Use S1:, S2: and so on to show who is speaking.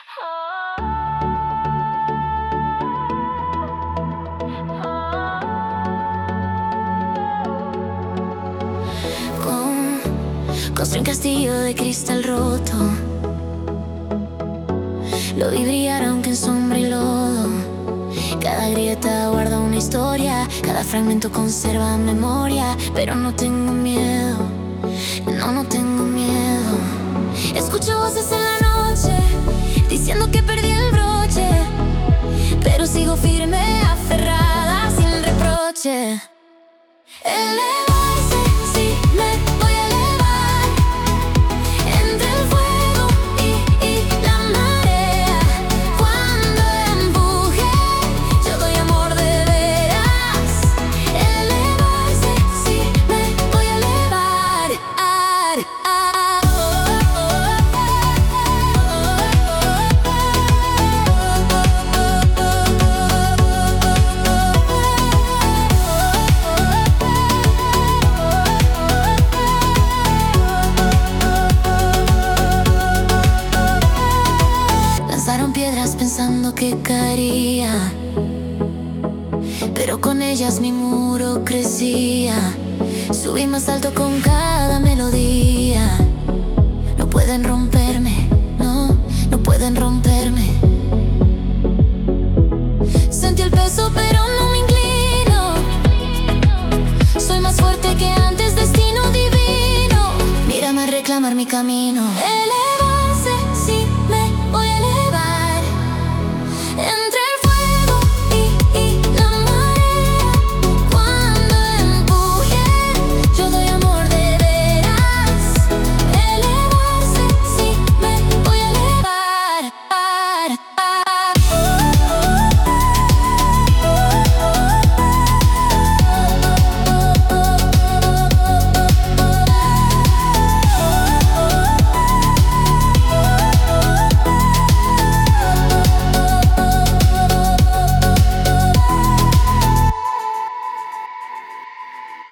S1: Construí un castillo de cristal roto. Lo vi brillar aunque en sombra y lodo. Cada grieta guarda una historia, cada fragmento conserva memoria. Pero no tengo miedo, no tengo miedo. Escucho voces en la noche diciendo que perdí el broche, pero sigo firme, aferrada, sin reproche. Elevarse, sí, me voy a elevar entre el fuego y la marea. Cuando empuje, yo doy amor de veras. Elevarse, sí, me voy a elevar. Lanzaron piedras pensando que caería, pero con ellas mi muro crecía. Subí más alto con cada melodía. No pueden romperme, no pueden romperme. Sentí el peso pero no me inclino. Soy más fuerte que antes, destino divino. Mírame reclamar mi camino.